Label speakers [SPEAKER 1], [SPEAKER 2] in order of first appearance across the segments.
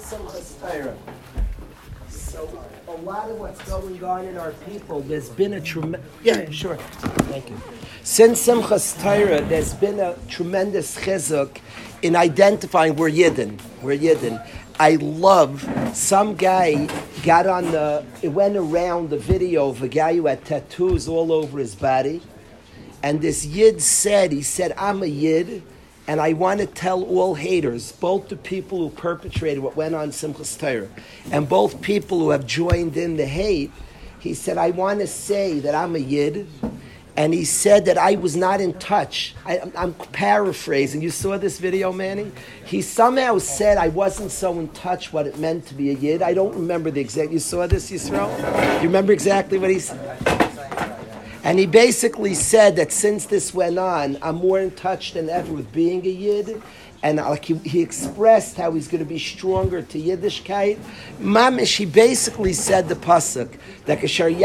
[SPEAKER 1] Simchas Torah. So a lot of what's going on in our people, there's been a tremendous... Yeah, sure. Thank you. Since Simchas Torah, there's been a tremendous chizuk in identifying we're Yidden. We're Yidden. I love some guy it went around the video of a guy who had tattoos all over his body. And this Yid he said, I'm a Yid, and I want to tell all haters, both the people who perpetrated what went on Simchas Torah, and both people who have joined in the hate, he said, I want to say that I'm a Yid, and he said that I was not in touch. I'm paraphrasing. You saw this video, Manny? He somehow said I wasn't so in touch what it meant to be a Yid. I don't remember the exact... You saw this, Yisrael? You remember exactly what he said? And he basically said that since this went on, I'm more in touch than ever with being a Yid. And like he expressed how he's going to be stronger to Yiddishkeit. Mamish, he basically said the pasuk that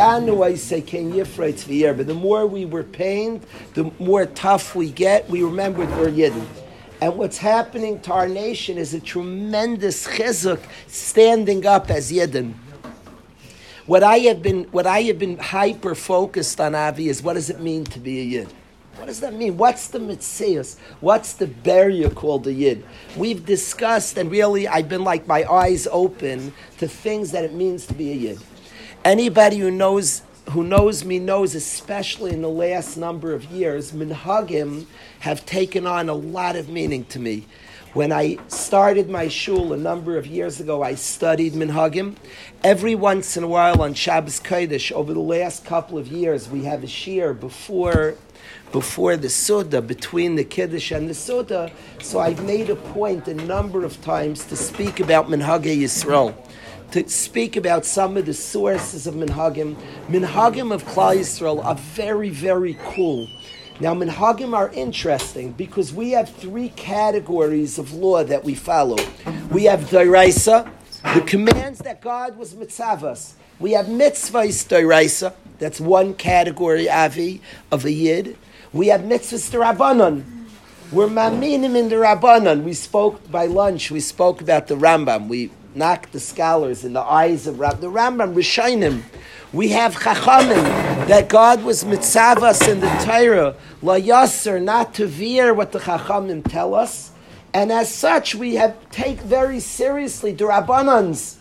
[SPEAKER 1] but the more we were pained, the more tough we get. We remembered we're Yidden. And what's happening to our nation is a tremendous chizuk standing up as Yidden. What I have been hyper focused on, Avi, is what does it mean to be a Yid? What does that mean? What's the mitzias? What's the barrier called a Yid? We've discussed, and really I've been like my eyes open to things that it means to be a Yid. Anybody who knows me knows, especially in the last number of years, minhagim have taken on a lot of meaning to me. When I started my shul a number of years ago, I studied minhagim. Every once in a while on Shabbos Kodesh, over the last couple of years, we have a shiur before the Suda, between the Kiddush and the Suda. So I've made a point a number of times to speak about Minhagei Yisrael, to speak about some of the sources of Minhagim. Minhagim of Klal Yisrael are very, very cool. Now, Minhagim are interesting because we have three categories of law that we follow. We have Doraisa, the commands that God was mitzavos. We have mitzvahs Doraisa, that's one category, Avi, of a Yid. We have mitzvahs D'Rabbanan. We're maminim in the Rabbanan. We spoke by lunch, we spoke about the Rambam. We knocked the scholars in the eyes of the Rambam, Rishonim. We have Chachamim, that God was mitzavos in the Torah, la yasser, not to veer what the Chachamim tell us. And as such, we take very seriously the Rabbanans.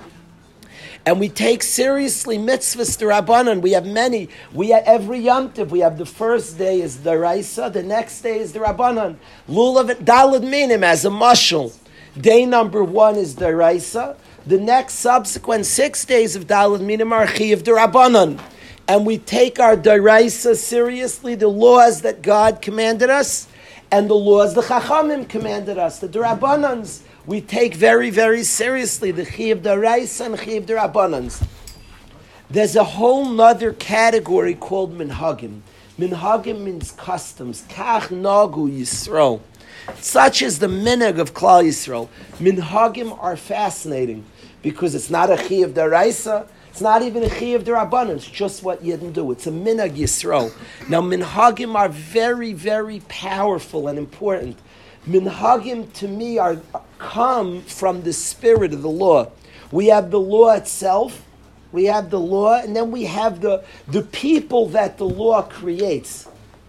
[SPEAKER 1] And we take seriously mitzvahs to Rabbanan. We have many. We have every Yom Tov. We have the first day is the Raisa, the next day is the Rabbanan. Lulav Dalad Minim as a mashal. Day number 1 is the Raisa. The next subsequent 6 days of Dalad Minim are Chiyav the Rabbanan. And we take our Daraisa seriously, the laws that God commanded us, and the laws the Chachamim commanded us, the Rabbanans. We take very, very seriously the Chiyav Daraisa and Chiyav Rabbanans. There's a whole nother category called Minhagim. Minhagim means customs. Kach Nagu Yisrael. Such is the minhag of Klal Yisrael. Minhagim are fascinating because it's not a Chiyav Daraisa, it's not even a Chiyav Rabbanan, it's just what Yidden do. It's a minhag Yisrael. Now Minhagim are very, very powerful and important. Minhagim to me come from the spirit of the law. We have the law itself, we have the law, and then we have the people that the law creates.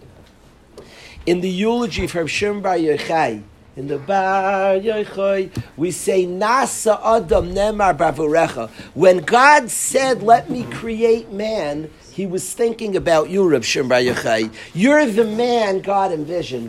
[SPEAKER 1] In the eulogy for Shimon Bar Yochai, in the Bar Yochai, we say, Nasa Adam Nemar Bavurecha. When God said, let me create man, he was thinking about you, Reb Shimon Bar Yochai. You're the man God envisioned.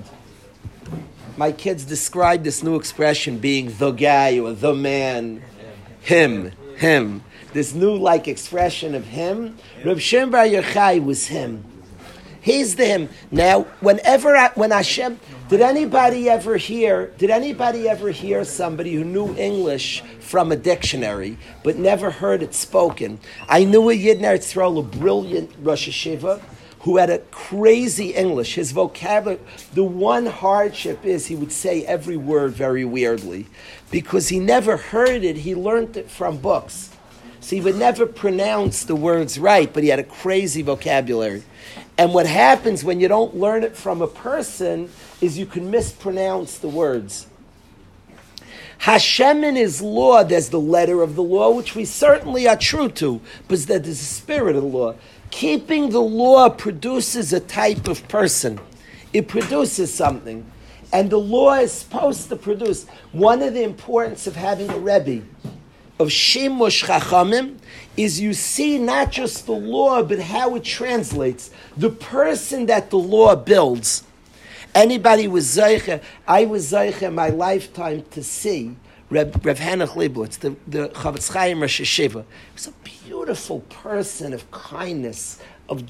[SPEAKER 1] My kids describe this new expression being the guy or the man, him. This new expression of him. Reb Shimon Bar Yochai was him. He's the him. Now, when Hashem, did anybody ever hear somebody who knew English from a dictionary but never heard it spoken? I knew a Yid in Eretz Yisrael, a brilliant Rosh Hashiva, who had a crazy English. His vocabulary, the one hardship is he would say every word very weirdly because he never heard it, he learned it from books. So he would never pronounce the words right, but he had a crazy vocabulary. And what happens when you don't learn it from a person is you can mispronounce the words. Hashem in His law, there's the letter of the law, which we certainly are true to, but there's the spirit of the law. Keeping the law produces a type of person. It produces something. And the law is supposed to produce. One of the importance of having a Rebbe, of Shemush Chachamim, is you see not just the law, but how it translates. The person that the law builds. Anybody was Zeicha, I was Zeicha in my lifetime to see Reb Henoch Leibowitz, the Chavetz Chaim Rosh Hashiva. He was a beautiful person of kindness, of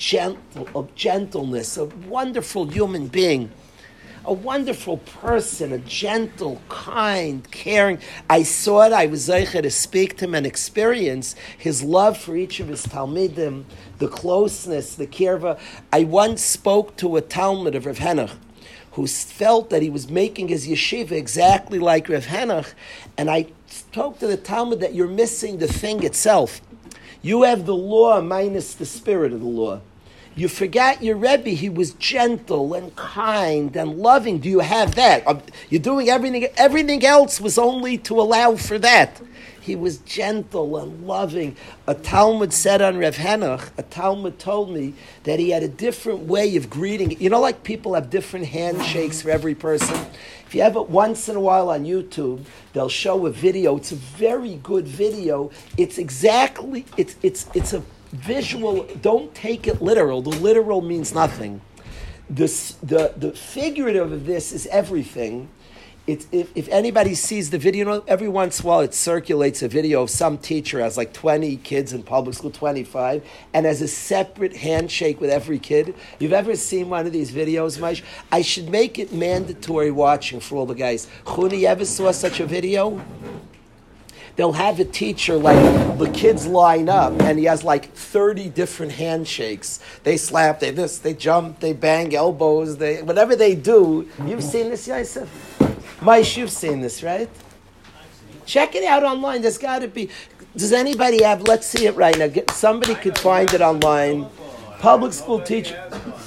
[SPEAKER 1] gentleness, a wonderful human being. A wonderful person, a gentle, kind, caring. I saw it, I was zeicher to speak to him and experience his love for each of his Talmidim, the closeness, the kirva. I once spoke to a Talmud of Rav Henoch who felt that he was making his yeshiva exactly like Rav Henoch, and I spoke to the Talmud that you're missing the thing itself. You have the law minus the spirit of the law. You forgot your Rebbe, he was gentle and kind and loving. Do you have that? You're doing everything else was only to allow for that. He was gentle and loving. A Talmud said on Rav Henoch, a Talmud told me that he had a different way of greeting. You know, like people have different handshakes for every person? If you have it once in a while on YouTube, they'll show a video. It's a very good video. It's exactly, it's a visual. Don't take it literal. The literal means nothing. The figurative of this is everything. It's, if anybody sees the video, every once in a while it circulates a video of some teacher has like 20 kids in public school, 25, and has a separate handshake with every kid. You've ever seen one of these videos, Maish? I should make it mandatory watching for all the guys. Chuni, you ever saw such a video? They'll have a teacher, like, the kids line up, and he has like 30 different handshakes. They slap, they this, they jump, they bang elbows, whatever they do. You've seen this, Yosef? Maish, you've seen this, right? Check it out online. There's got to be. Does anybody have? Let's see it right now. Somebody could find it online. Public school teacher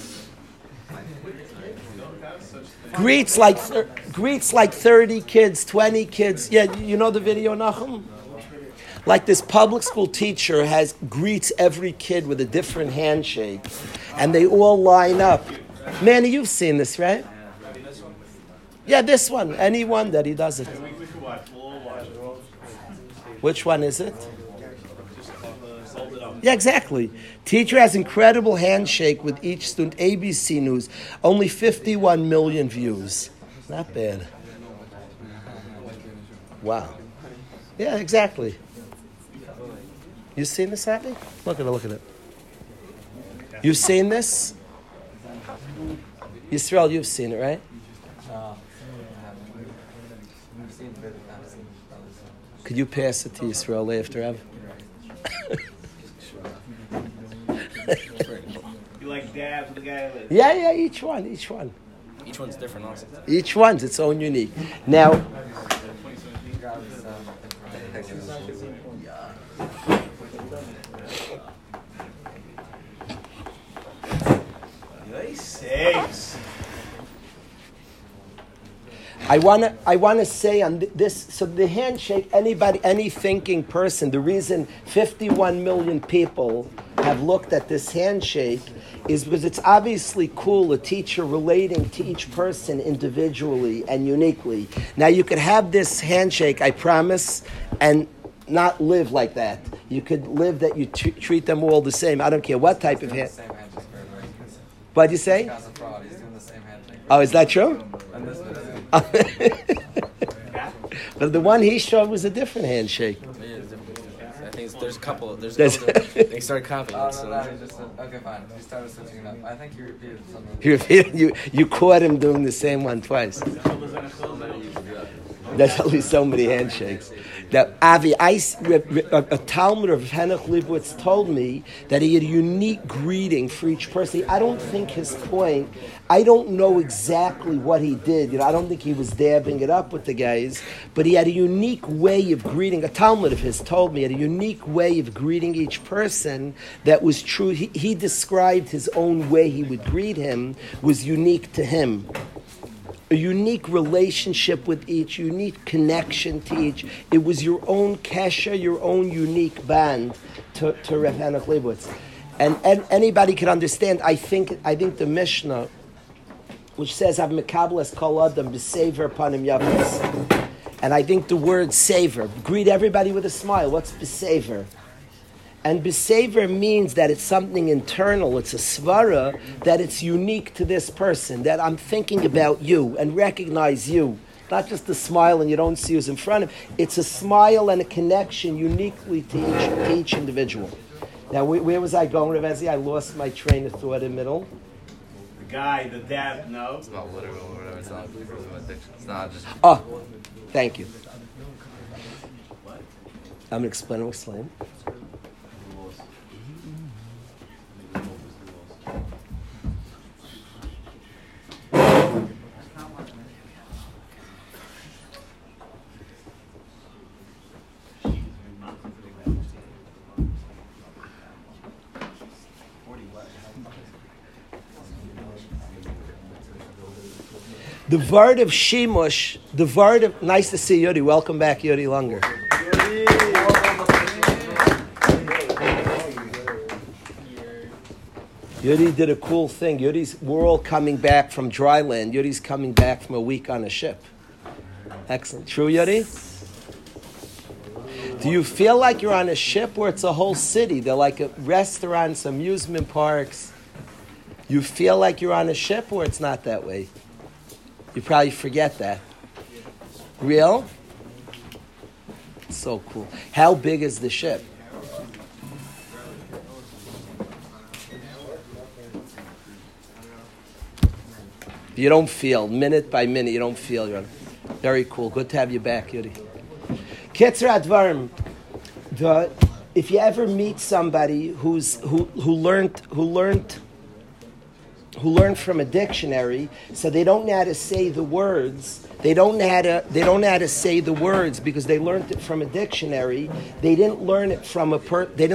[SPEAKER 1] greets like 30 kids, 20 kids. Yeah, you know the video, Nachum? Like this public school teacher greets every kid with a different handshake, and they all line up. Manny, you've seen this, right? Yeah, this one. Anyone that he does it. Which one is it? Yeah, exactly. Teacher has incredible handshake with each student. ABC News. Only 51 million views. Not bad. Wow. Yeah, exactly. You seen this, Happy? Look at it. You've seen this? Yisrael, you've seen it, right? Could you pass it to Yisrael after Ev?
[SPEAKER 2] You like dabs with the guy?
[SPEAKER 1] Yeah, each one.
[SPEAKER 2] Each one's different also.
[SPEAKER 1] Each one's its own unique. Now,
[SPEAKER 2] Nice.
[SPEAKER 1] I want to say on this, so the handshake, any thinking person, the reason 51 million people have looked at this handshake is because it's obviously cool, a teacher relating to each person individually and uniquely. Now you could have this handshake, I promise, and not live like that. You could live that you treat them all the same. I don't care what type of hand. What'd you say? Oh, is that true? But the one he showed was a different handshake.
[SPEAKER 2] I think there's a couple. They started copying it. So.
[SPEAKER 3] Okay, fine. You started switching it up. I think you repeated something.
[SPEAKER 1] You caught him doing the same one twice. There's only so many handshakes. Now, Avi, a Talmud of Henoch Leibowitz told me that he had a unique greeting for each person. I don't think his point, I don't know exactly what he did. I don't think he was dabbing it up with the guys, but he had a unique way of greeting. A Talmud of his told me he had a unique way of greeting each person that was true. He described his own way he would greet him was unique to him. a unique relationship with each, unique connection to each. It was your own kesher, your own unique band to Rav Henoch Leibowitz. And anybody can understand, I think the Mishnah, which says, Av mekabel es kol adam b'sever panim yafes. And I think the word savor, greet everybody with a smile. What's b'sever? And b'sever means that it's something internal, it's a svara, that it's unique to this person, that I'm thinking about you and recognize you. Not just a smile and you don't see who's in front of you. It's a smile and a connection uniquely to each individual. Now, where was I going, Rav Ezi? I lost my train of thought in the middle.
[SPEAKER 4] The guy, the dad, no?
[SPEAKER 3] It's not literal or whatever. It's not addiction. It's not just.
[SPEAKER 1] Oh, thank you. I'm going to explain. The word of Shemush, nice to see Yodi. Welcome back, Yodi Lunger. Yodi did a cool thing. We're all coming back from dry land. Yodi's coming back from a week on a ship. Excellent. True, Yodi? Do you feel like you're on a ship or it's a whole city? They're like restaurants, amusement parks. You feel like you're on a ship or it's not that way? You probably forget that. Real? So cool. How big is the ship? You don't feel, minute by minute, you don't feel. You're very cool. Good to have you back, Yuri. Ketzer Advarim. If you ever meet somebody who learned from a dictionary, so they don't know how to say the words. They don't know how to say the words because they learned it from a dictionary. They didn't learn it from a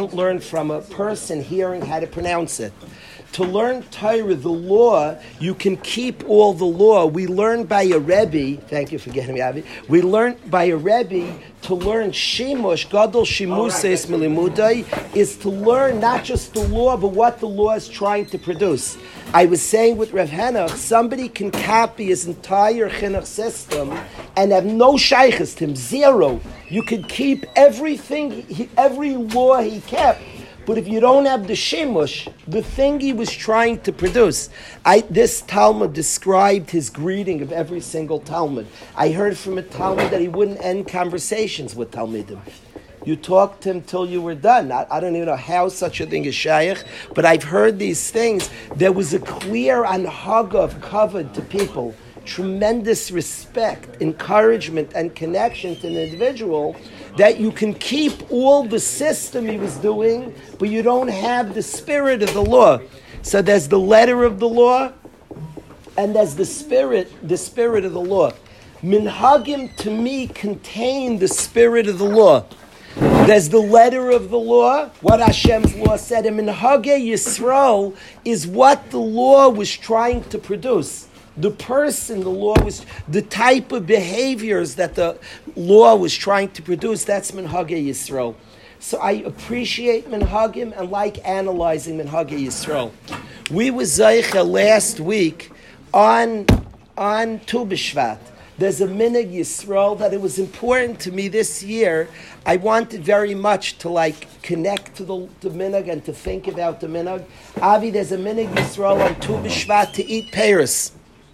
[SPEAKER 1] person hearing how to pronounce it. To learn Torah, the law, you can keep all the law. We learn by a Rebbe. Thank you for getting me, Avi. We learned by a Rebbe to learn Shemush, Gadol Shemuses Milimudai, is to learn not just the law, but what the law is trying to produce. I was saying with Rav Henoch, somebody can copy his entire chinuch system and have no shaykhs to him, zero. You could keep everything, every law he kept. But if you don't have the shemush, the thing he was trying to produce, this Talmud described his greeting of every single Talmud. I heard from a Talmud that he wouldn't end conversations with Talmidim. You talked to him till you were done. I don't even know how such a thing is shaykh, but I've heard these things. There was a clear anhaga of kavod to people, tremendous respect, encouragement, and connection to an individual, that you can keep all the system he was doing, but you don't have the spirit of the law. So there's the letter of the law, and there's the spirit of the law. Minhagim, to me, contain the spirit of the law. There's the letter of the law, what Hashem's law said, and Minhagei Yisrael is what the law was trying to produce. The person, the law was, the type of behaviors that the law was trying to produce, that's Minhagei Yisrael. So I appreciate Minhagim and like analyzing Minhagei Yisrael. We were Zeicha last week on Tu B'Shvat. There's a Minhag Yisrael that it was important to me this year. I wanted very much to connect to the Minhag and to think about the Minhag. Avi, there's a Minhag Yisrael on Tu B'Shvat to eat pears.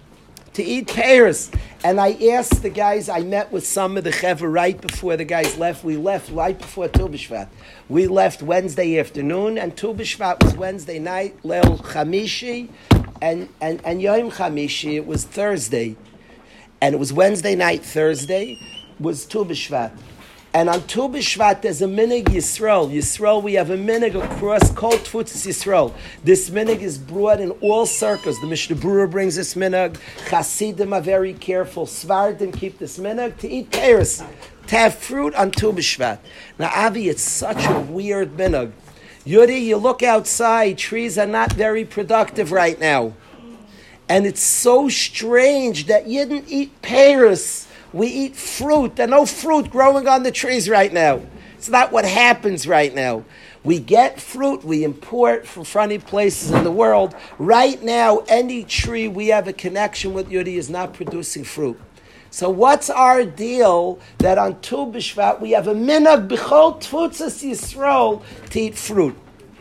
[SPEAKER 1] And I asked the guys, I met with some of the Chevra right before the guys left. We left right before Tu B'Shvat. We left Wednesday afternoon, and Tu B'Shvat was Wednesday night, Leil Chamishi, and Yom Chamishi, it was Thursday. And it was Wednesday night, Thursday, was Tu B'Shvat. And on Tu B'Shvat, there's a Minhag Yisrael. Yisrael, we have a Minhag across Kol Tfutzis Yisrael. This Minhag is brought in all circles. The Mishnah Berurah brings this Minhag. Chasidim are very careful. Svardim keep this Minhag to eat pears, to have fruit on Tu B'Shvat. Now, Avi, it's such a weird Minhag. Yuri, you look outside, trees are not very productive right now. And it's so strange that you didn't eat pears. We eat fruit. There's no fruit growing on the trees right now. It's not what happens right now. We get fruit, we import from funny places in the world. Right now, any tree we have a connection with, Yudi, is not producing fruit. So what's our deal that on Tu B'Shvat we have a minhag b'chol tfutzas Yisrael to eat fruit?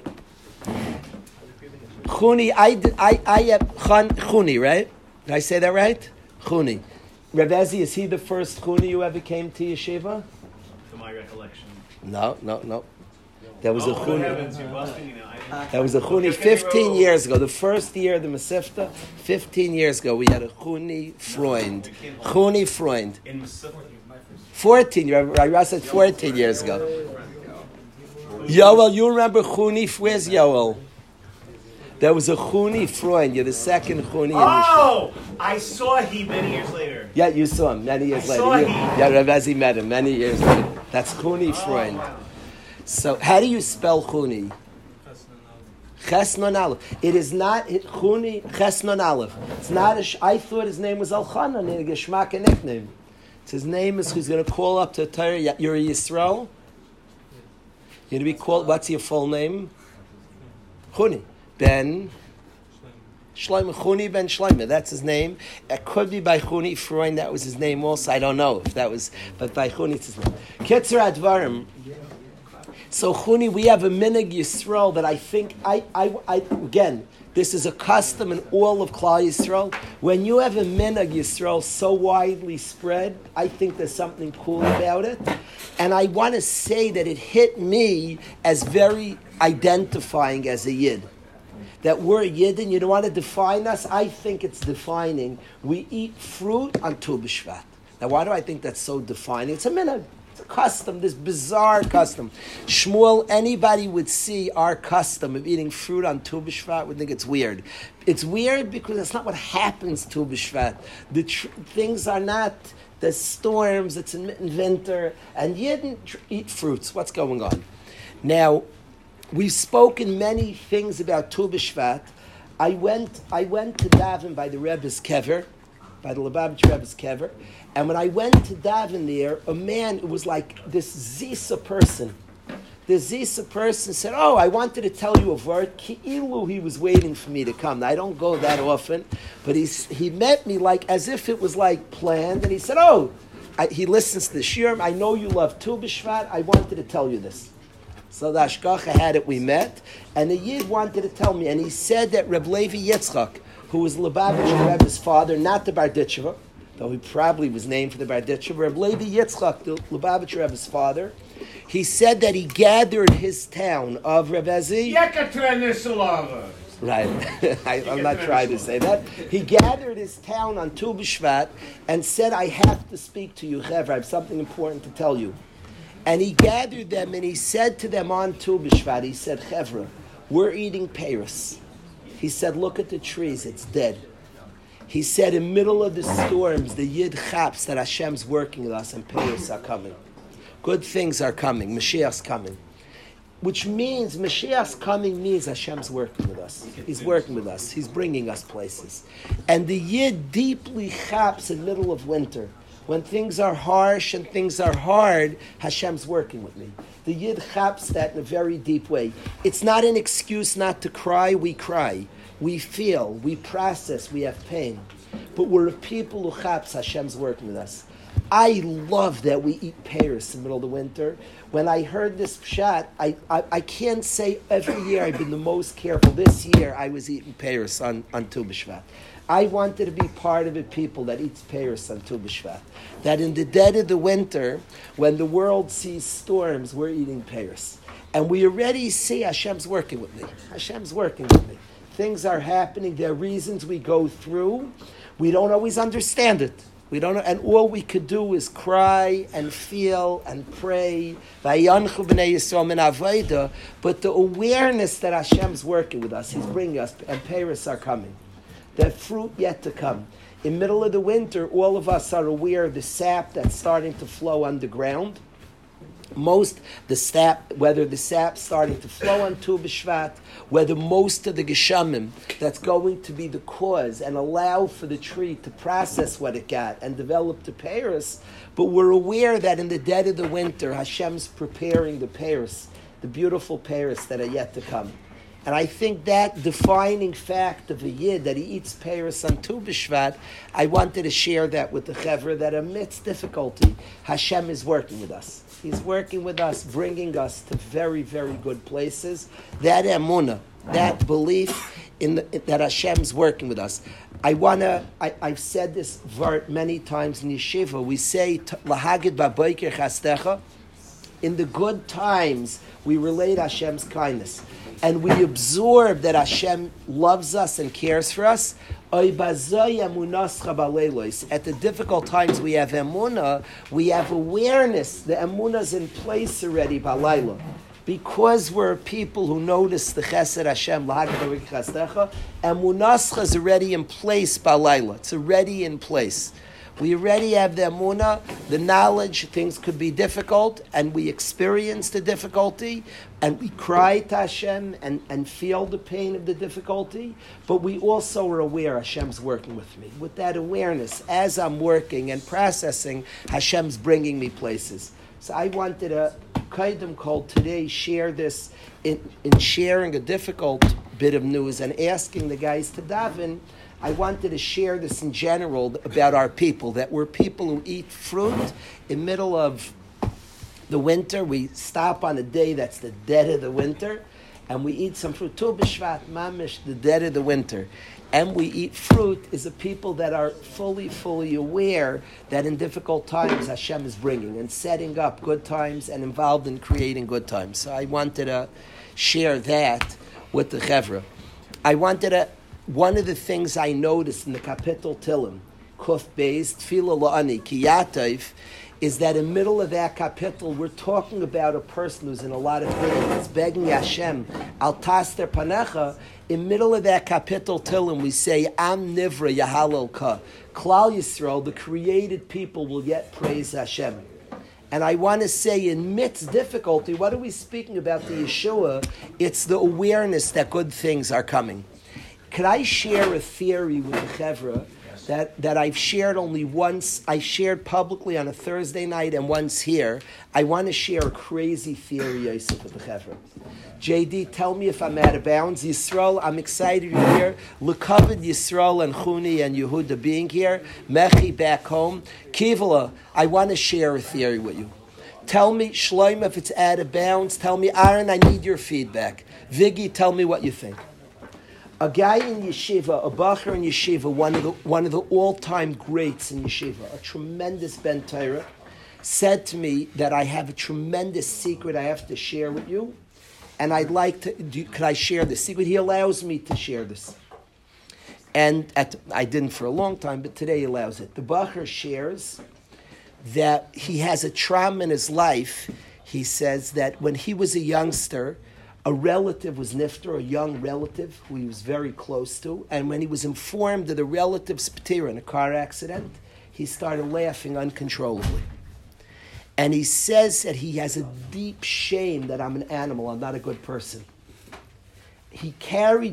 [SPEAKER 1] Chuni, I have Chuni, right? Did I say that right? Chuni. Reb Ezi, is he the first Chuni who ever came to yeshiva?
[SPEAKER 4] To my recollection.
[SPEAKER 1] No. There was a Chuni.
[SPEAKER 4] Heavens, you're busting,
[SPEAKER 1] That was a Chuni 15 years ago. The first year of the Masifta, 15 years ago, we had a Chuni Freund. Chuni Freund.
[SPEAKER 4] In Masifta.
[SPEAKER 1] 14, I said 14 years ago. Yoel, you remember Chuni? Where's Yoel? There was a Chuni Freund. You're the second Chuni in Yeshiva.
[SPEAKER 4] Oh! I saw him many years later.
[SPEAKER 1] Yeah, you saw him many years later.
[SPEAKER 4] Saw him.
[SPEAKER 1] Yeah, Rav Ezi met him many years later. That's Chuni Freund. So, how do you spell Chuni? Chesnon Aleph. It is not Chuni Chesnon Aleph. It's not. I thought his name was Elchanan, a Geschmack and nickname. It's his name is who's going to call up to Torah. You're a Yisrael. You're going to be called. What's your full name? Chuni Ben Shloimeh. Chuni Ben Shloimeh. That's his name. It could be by Chuni Freund. That was his name also. I don't know if that was, but by Chuni it's his name. Ketzer Advarim. So Chuni, we have a minhag Yisrael that I think, again, this is a custom in all of Klal Yisrael. When you have a minhag Yisrael so widely spread, I think there's something cool about it. And I want to say that it hit me as very identifying as a Yid. That we're a Yid and you don't want to define us. I think it's defining. We eat fruit on Tu B'Shvat. Now why do I think that's so defining? It's a minhag. Custom, this bizarre custom. Shmuel, anybody would see our custom of eating fruit on Tu B'Shvat would think it's weird. It's weird because that's not what happens Tu B'Shvat. Things are not, there's storms, it's in winter, and you didn't eat fruits. What's going on? Now, we've spoken many things about Tu B'Shvat. I went to daven by the Rebbe's kever, by the Lubavitch Rebbe's kever. And when I went to daven there, a man, it was like this Zisa person. This Zisa person said, oh, I wanted to tell you a word. Ki'ilu, he was waiting for me to come. Now, I don't go that often, but he met me like as if it was like planned. And he said, he listens to the shiurim. I know you love Tu B'Shvat. I wanted to tell you this. So the Ashkacha had it, we met. And the Yid wanted to tell me. And he said that Reb Levi Yitzchak, who was Lubavitch Rebbe's father, not the Barditcheva, though he probably was named for the Barditchev, Reb Levi Yitzchak, the Lubavitch Rebbe's father, he said that he gathered his town of Reb Ezi. Right, I'm not trying to say that. He gathered his town on Tu B'Shvat and said, I have to speak to you, Chevra, I have something important to tell you. And he gathered them and he said to them on Tu B'Shvat, he said, Chevra, we're eating Paris. He said, look at the trees, it's dead. He said, in the middle of the storms, the Yid chaps that Hashem's working with us and Paris are coming. Good things are coming. Mashiach's coming. Which means, Mashiach's coming means Hashem's working with us. He's working with us. He's bringing us places. And the Yid deeply chaps in the middle of winter. When things are harsh and things are hard, Hashem's working with me. The Yid chaps that in a very deep way. It's not an excuse not to cry. We cry. We feel, we process, we have pain. But we're a people who chaps, Hashem's working with us. I love that we eat pears in the middle of the winter. When I heard this pshat, I can't say every year I've been the most careful. This year I was eating pears on Tu B'Shvat. I wanted to be part of a people that eats pears on Tu B'Shvat. That in the dead of the winter, when the world sees storms, we're eating pears. And we already see Hashem's working with me. Hashem's working with me. Things are happening. There are reasons we go through. We don't always understand it. We don't, and all we could do is cry and feel and pray. But the awareness that Hashem's working with us, He's bringing us, and Paris are coming. There's fruit yet to come. In the middle of the winter, all of us are aware of the sap that's starting to flow underground. whether the sap's starting to flow on Tu B'Shvat, whether most of the geshamim that's going to be the cause and allow for the tree to process what it got and develop the peiros, but we're aware that in the dead of the winter, Hashem's preparing the peiros, the beautiful peiros that are yet to come. And I think that defining fact of a Yid, that he eats peiros on Tu B'Shvat, I wanted to share that with the Chevra, that amidst difficulty, Hashem is working with us. He's working with us, bringing us to very, very good places. That emunah, that belief that Hashem's working with us. I've said this many times in Yeshiva. We say, Lahagid ba'boiker chastecha. In the good times, we relate Hashem's kindness. And we absorb that Hashem loves us and cares for us. At the difficult times we have emunah, we have awareness. The emunah is in place already, balayla. Because we're people who notice the chesed Hashem, emunah is already in place, balayla. It's already in place. We already have the emunah, the knowledge, things could be difficult, and we experience the difficulty, and we cry to Hashem and feel the pain of the difficulty, but we also are aware Hashem's working with me. With that awareness, as I'm working and processing, Hashem's bringing me places. So I wanted to, Kaidem Kol, today share this in sharing a difficult bit of news and asking the guys to daven. I wanted to share this in general about our people, that we're people who eat fruit in middle of the winter. We stop on a day that's the dead of the winter, and we eat some fruit. Tu B'Shvat, mamish, the dead of the winter. And we eat fruit is a people that are fully aware that in difficult times Hashem is bringing and setting up good times and involved in creating good times. So I wanted to share that with the Chevra. One of the things I noticed in the Kapitel Tilim, Kuf Beis, Tefillah La'ani, Ki Yatov, is that in the middle of that kapitel, we're talking about a person who's in a lot of pain. It's begging Hashem, Al Taster Panecha. In the middle of that kapitel Tilim, we say, Am Nivra Yahalel Ka. Klal Yisrael, the created people, will yet praise Hashem. And I want to say, in midst difficulty, what are we speaking about the Yeshua? It's the awareness that good things are coming. Could I share a theory with the Chevra that I've shared only once? I shared publicly on a Thursday night and once here. I want to share a crazy theory, Yosef, with the Chevra. JD, tell me if I'm out of bounds. Yisrael, I'm excited you're here. L'kavod Yisrael and Chuni and Yehuda being here. Mechi back home. Kivala, I want to share a theory with you. Tell me, Shloim, if it's out of bounds. Tell me, Aaron, I need your feedback. Viggy, tell me what you think. A guy in yeshiva, a bacher in yeshiva, one of the all-time greats in yeshiva, a tremendous Ben Torah, said to me that I have a tremendous secret I have to share with you, and I'd like to. Could I share this secret? He allows me to share this, and I didn't for a long time, but today he allows it. The bacher shares that he has a trauma in his life. He says that when he was a youngster, a relative was nifter, a young relative who he was very close to, and when he was informed of the relative's p'tira in a car accident, he started laughing uncontrollably. And he says that he has a deep shame that I'm an animal, I'm not a good person. He carried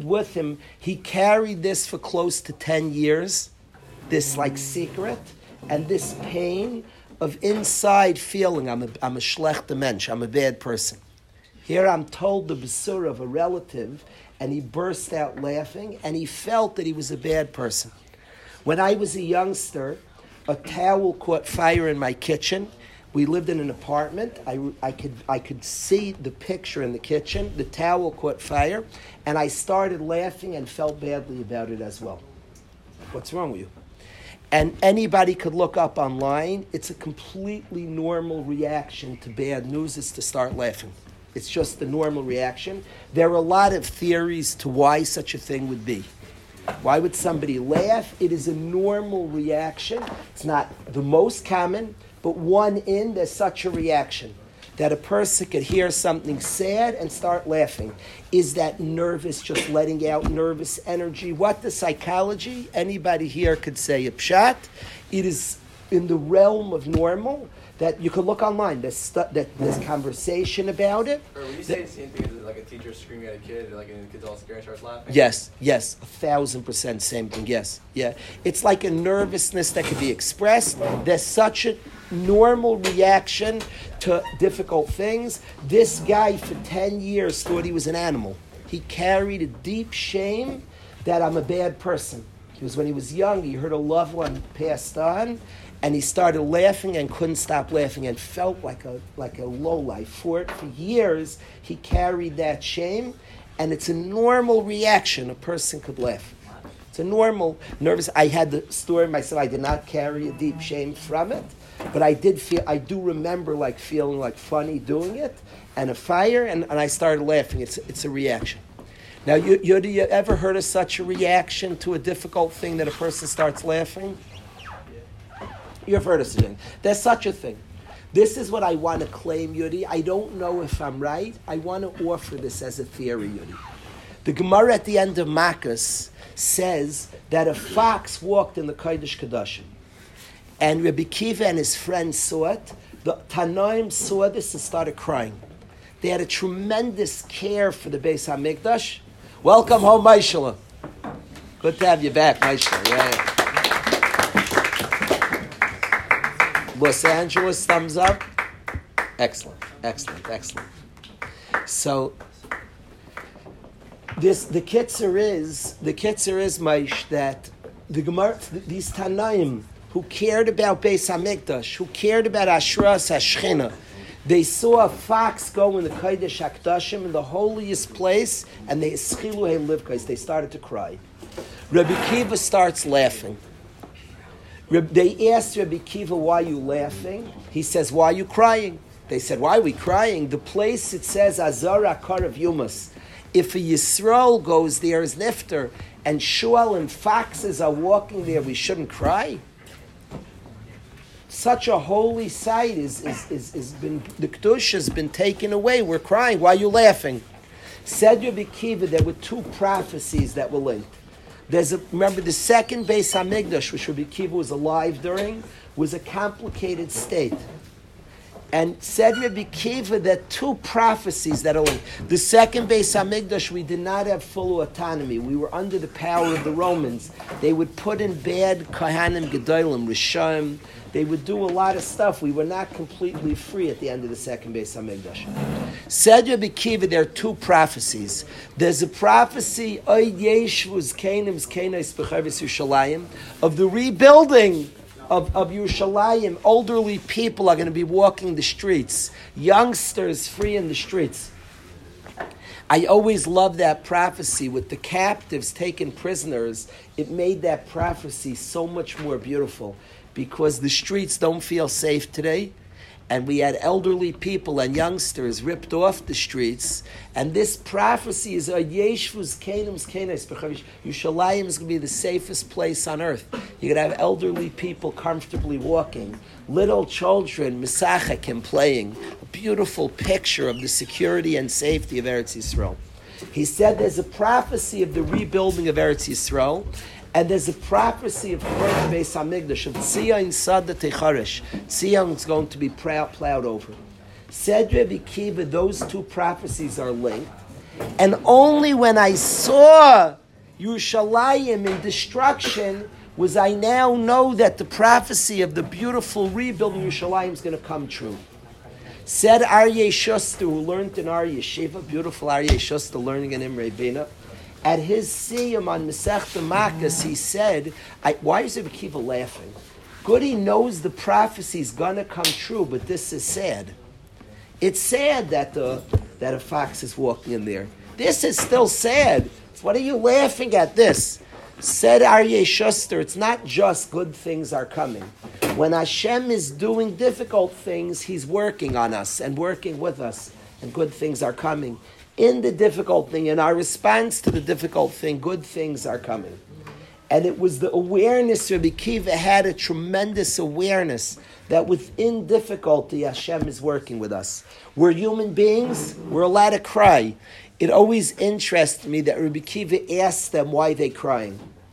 [SPEAKER 1] this for close to 10 years, this like secret, and this pain of inside feeling I'm a schlechter mensch, I'm a bad person. Here I'm told the besura of a relative, and he burst out laughing, and he felt that he was a bad person. When I was a youngster, a towel caught fire in my kitchen. We lived in an apartment. I could see the picture in the kitchen. The towel caught fire, and I started laughing and felt badly about it as well. What's wrong with you? And anybody could look up online. It's a completely normal reaction to bad news is to start laughing. It's just the normal reaction. There are a lot of theories to why such a thing would be. Why would somebody laugh? It is a normal reaction. It's not the most common, but there's such a reaction that a person could hear something sad and start laughing. Is that nervous, just letting out nervous energy? What the psychology? Anybody here could say a pshat. It is in the realm of normal that you could look online. There's conversation about it.
[SPEAKER 3] Or when you say the same thing, is it like a teacher screaming at a kid, or like and the kid's all scared and starts laughing?
[SPEAKER 1] Yes, 1,000% same thing. Yes, yeah. It's like a nervousness that could be expressed. There's such a normal reaction to difficult things. This guy for 10 years thought he was an animal. He carried a deep shame that I'm a bad person. Because when he was young, he heard a loved one passed on, and he started laughing and couldn't stop laughing and felt like a lowlife. For years, he carried that shame, and it's a normal reaction. A person could laugh. It's a normal nervous. I had the story myself. I did not carry a deep shame from it, but I do remember like feeling like funny doing it, and a fire, and I started laughing. It's a reaction. Now, you ever heard of such a reaction to a difficult thing that a person starts laughing? You've heard of such a thing. There's such a thing. This is what I want to claim, Yudi. I don't know if I'm right. I want to offer this as a theory, Yudi. The Gemara at the end of Makkas says that a fox walked in the Kodesh Kodashim, and Rabbi Kiva and his friends saw it. The Tanoim saw this and started crying. They had a tremendous care for the Beis HaMikdash. Welcome home, Maishala. Good to have you back, Maishala. Yeah. Los Angeles, thumbs up. Excellent. So, the kitzer is Maish, that the Gemara, these Tanaim who cared about Beis HaMikdash, who cared about Ashras HaShechina, they saw a fox go in the Kodesh HaKodashim, in the holiest place, and they eschilu hey livkais. They started to cry. Rabbi Kiva starts laughing. They asked Rabbi Kiva, why are you laughing? He says, why are you crying? They said, why are we crying? The place, it says, Azara Karav Yumas. If a Yisrael goes there as Nifter, and Shual and foxes are walking there, we shouldn't cry? Such a holy sight is been, the Kedush has been taken away. We're crying. Why are you laughing? Said Rabbi Kiva, there were two prophecies that were linked. Remember, the second Beis HaMikdash, which Rabbi Kiva was alive during, was a complicated state. And said Rabbi Kiva that two prophecies that are linked. The second Beis HaMikdash, we did not have full autonomy. We were under the power of the Romans. They would put in bad Kohanim Gedolim, Rishon. They would do a lot of stuff. We were not completely free at the end of the second Beis HaMikdash. Said Rabbi Kiva, there are two prophecies. There's a prophecy of the rebuilding of Yerushalayim. Elderly people are going to be walking the streets. Youngsters free in the streets. I always loved that prophecy with the captives taken prisoners. It made that prophecy so much more beautiful, because the streets don't feel safe today, and we had elderly people and youngsters ripped off the streets, and this prophecy is Yerushalayim is going to be the safest place on earth. You're going to have elderly people comfortably walking, little children, Mesachakim, playing. A beautiful picture of the security and safety of Eretz Yisrael. He said there's a prophecy of the rebuilding of Eretz Yisrael, and there's a prophecy of the Beis HaMikdash, of Tzion Sada Techaresh. Tzion is going to be plowed over. Said Rabbi Kiva, those two prophecies are linked. And only when I saw Yerushalayim in destruction was I now know that the prophecy of the beautiful rebuilding Yerushalayim is going to come true. Said Aryeh Shuster, who learned in our yeshiva, beautiful Aryeh Shuster learning in Imrei Bina, at his siyum on Masechta Makkas, he said, why is Rabbi Kiva laughing? Good, he knows the prophecy is going to come true, but this is sad. It's sad that a fox is walking in there. This is still sad. What are you laughing at this? Said Aryeh Shuster, it's not just good things are coming. When Hashem is doing difficult things, He's working on us and working with us, and good things are coming. In the difficult thing, in our response to the difficult thing, good things are coming. And it was the awareness, Rabbi Kiva had a tremendous awareness that within difficulty, Hashem is working with us. We're human beings, we're allowed to cry. It always interests me that Rabbi Kiva asked them why they're crying.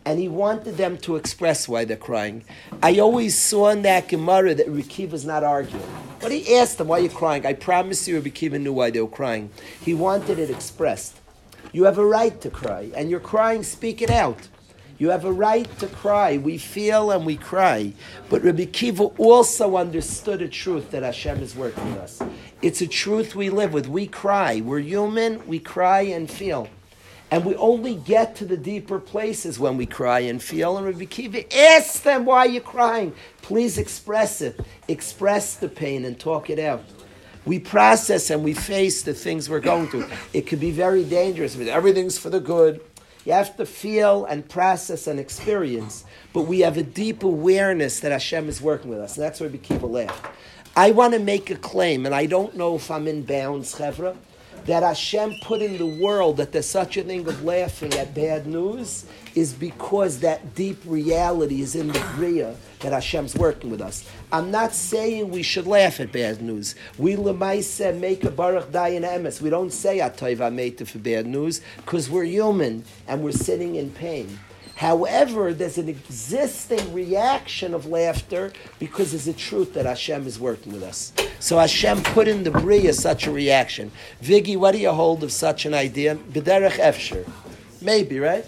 [SPEAKER 1] And he wanted them to express why they're crying. I always saw in that Gemara that Rabbi Kiva's not arguing. But he asked them, why are you crying? I promise you Rabbi Kiva knew why they were crying. He wanted it expressed. You have a right to cry. And you're crying, speak it out. You have a right to cry. We feel and we cry. But Rabbi Kiva also understood a truth that Hashem is working with us. It's a truth we live with. We cry. We're human. We cry and feel. And we only get to the deeper places when we cry and feel. And Rabbi Kiva asks them, why are you crying? Please express it. Express the pain and talk it out. We process and we face the things we're going through. It could be very dangerous, but everything's for the good. You have to feel and process and experience. But we have a deep awareness that Hashem is working with us. And that's why Rabbi Kiva laughed. I want to make a claim, and I don't know if I'm in bounds, Chevra, that Hashem put in the world that there's such a thing of laughing at bad news is because that deep reality is in the Bria that Hashem's working with us. I'm not saying we should laugh at bad news. We lemaise make a baruch dayan emes. We don't say atoiv ameita for bad news because we're human and we're sitting in pain. However, there's an existing reaction of laughter because there's a truth that Hashem is working with us. So Hashem put in the Bria such a reaction. Vigi, what do you hold of such an idea? B'derech efsher. Maybe, right?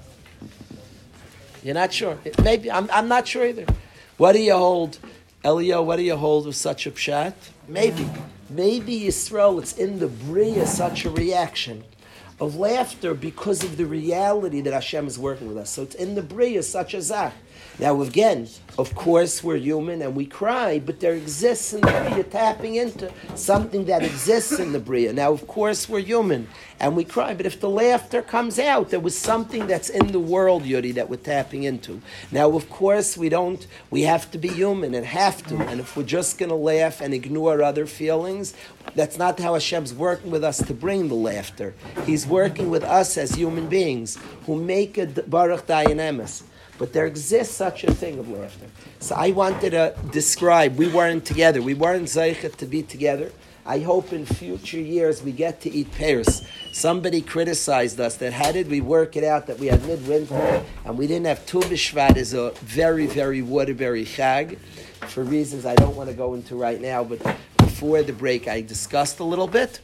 [SPEAKER 1] You're not sure. Maybe. I'm not sure either. What do you hold? Elio, what do you hold of such a pshat? Maybe. Maybe Yisrael, it's in the Bria such a reaction of laughter because of the reality that Hashem is working with us. So it's in the Bria such a zach. Now again, of course we're human and we cry, but there exists in the Bria tapping into something that exists in the Bria. Now of course we're human and we cry, but if the laughter comes out, there was something that's in the world, Yuri, that we're tapping into. Now of course we have to be human and have to, and if we're just going to laugh and ignore other feelings, that's not how Hashem's working with us to bring the laughter. He's working with us as human beings who make a baruch dayan emes. But there exists such a thing of laughter. So I wanted to describe, we weren't together. We weren't zeichet to be together. I hope in future years we get to eat pears. Somebody criticized us that how did we work it out that we had midwinter and we didn't have Tu B'Shvat as a very, very Waterbury chag for reasons I don't want to go into right now, but before the break I discussed a little bit.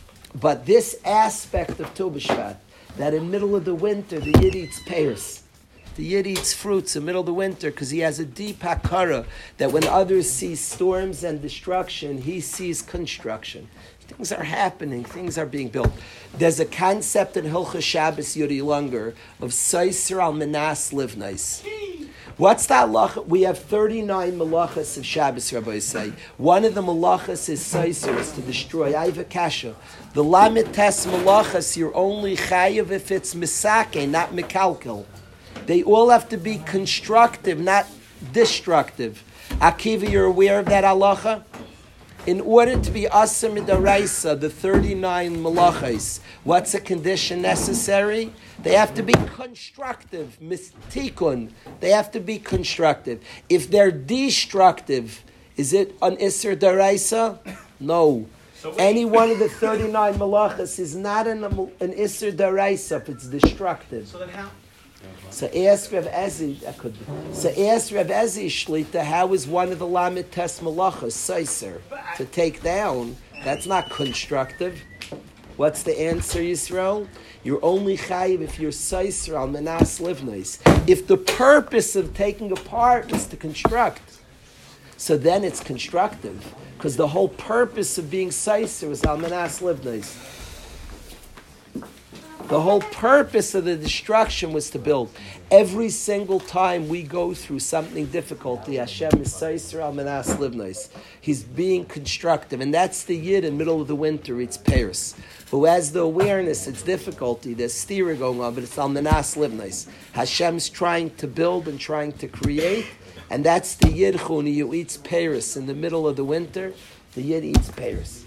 [SPEAKER 1] But this aspect of Tu B'Shvat, that in the middle of the winter the Yid eats pears. The Yid eats fruits in the middle of the winter because he has a deep hakara that when others see storms and destruction, he sees construction. Things are happening. Things are being built. There's a concept in Hilchos Shabbos Yuri Lunger of Seiser al Menas Livnais. What's the halacha? We have 39 malachas of Shabbos, Rabbi say. One of the malachas is Seiser, is to destroy. I have a kasha. The Lamed Tes malachas, you're only chayav if it's misake, not mekalkel. They all have to be constructive, not destructive. Akiva, you're aware of that halacha? In order to be Asar Midaraisa, the 39 malachas, what's a condition necessary? They have to be constructive. Mistikun. They have to be constructive. If they're destructive, is it an Isser Daraisa? No. So any one of the 39 malachas is not an Isser Daraisa if it's destructive.
[SPEAKER 4] So then how?
[SPEAKER 1] So ask Rav Ezi, Shlita, how is one of the Lamed Tes Malachas, Seiser, to take down? That's not constructive. What's the answer, Yisrael? You're only chayiv if you're Seiser al Menas Livnais. If the purpose of taking apart is to construct, so then it's constructive, because the whole purpose of being Seiser is al Menas Livnais. The whole purpose of the destruction was to build. Every single time we go through something difficult, the Hashem is Seiser al Menas Livnais. He's being constructive, and that's the Yid in the middle of the winter, it's Paris, who has the awareness, it's difficulty, there's stira going on, but it's al Menas Livnais. Hashem's trying to build and trying to create, and that's the Yid Chuni who eats Paris in the middle of the winter. The Yid eats Paris.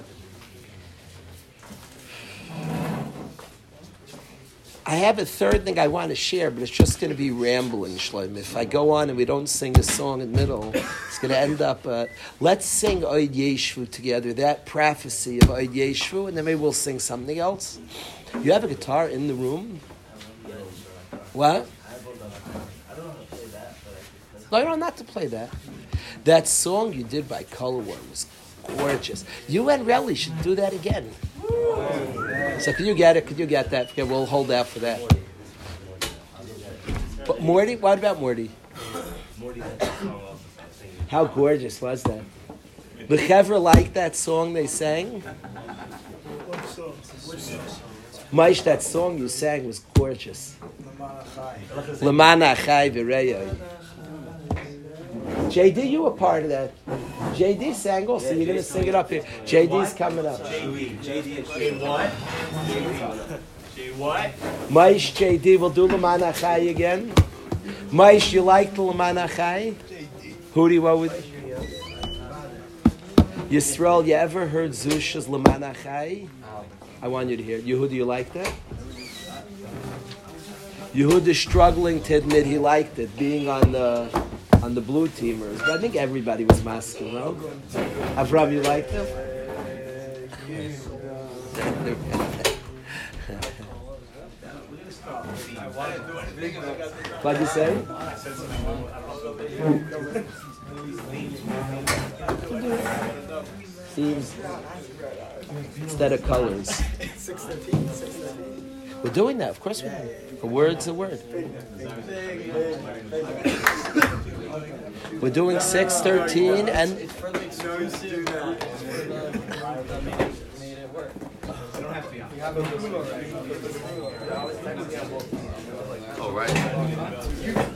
[SPEAKER 1] I have a third thing I want to share, but it's just going to be rambling, Shlomo. If I go on and we don't sing a song in the middle, it's going to end up... let's sing Oid Yeshvu together, that prophecy of Oid Yeshvu, and then maybe we'll sing something else. You have a guitar in the room? What? No, you don't have to play that. That song you did by Colorworm was gorgeous. You and Relly should do that again. So could you get it? Could you get that? Okay, we'll hold out for that. But Morty? What about Morty? How gorgeous was that? The Chevra liked that song they sang? Maish, that song you sang was gorgeous. Lamana Achai V'Reya. JD, you were part of that. JD sang also. You're going to sing it up here. JD's coming up.
[SPEAKER 4] JD what? J what?
[SPEAKER 1] Maish, JD, we'll do Lamana Achai again. Maish, you like the Lamana Achai? Hootie, what would... Yisrael, you ever heard Zusha's Lamana Achai? I want you to hear it. Yehuda, you like that? Yehuda's struggling to admit he liked it, being on the blue teamers. But I think everybody was masking, no? Avram, you liked it? What'd you say? Themes instead of colors. We're doing that, of course we are. A word's a word. We're doing 6:13 and
[SPEAKER 3] Oh, right.